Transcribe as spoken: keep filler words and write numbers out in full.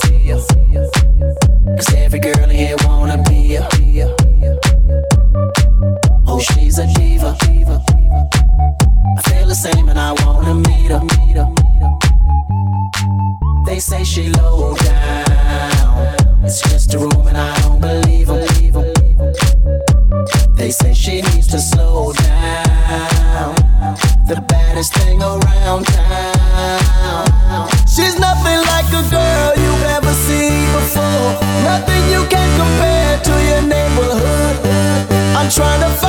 Cause every girl in here wanna be ya. Oh, she's a diva. I feel the same and I wanna meet her. They say she low down. It's just a room and I don't believe them. They say she needs to slow down. The baddest thing around town. She's nothing like a girl you've ever seen before. Nothing you can compare to your neighborhood. I'm trying to